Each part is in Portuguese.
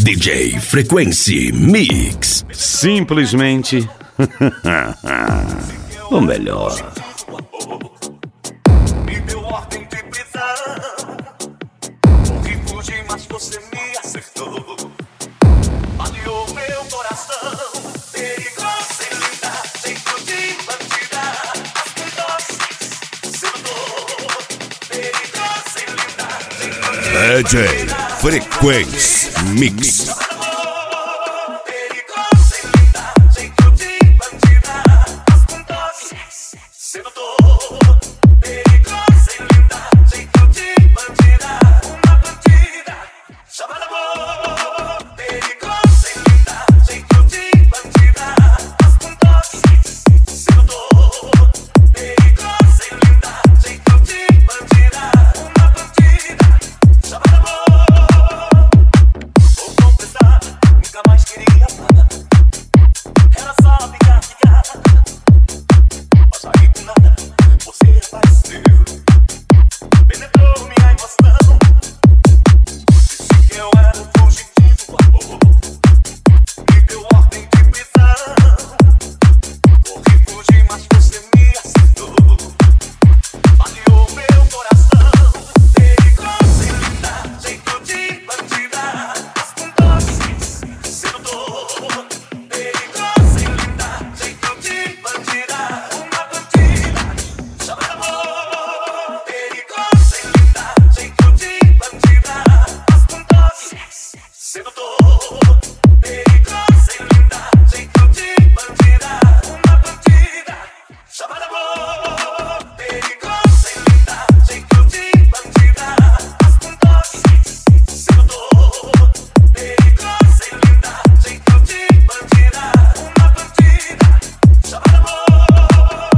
DJ Frequency Mix. Simplesmente o melhor. Me deu ordem de prisão. Corri, fugi, mas você me acertou. Baleou meu coração. Perigosa e linda, jeito de bandida. As doces, sedutor. Perigosa e linda, jeito de DJ Frequency Mix.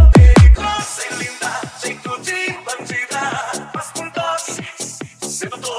sedutor.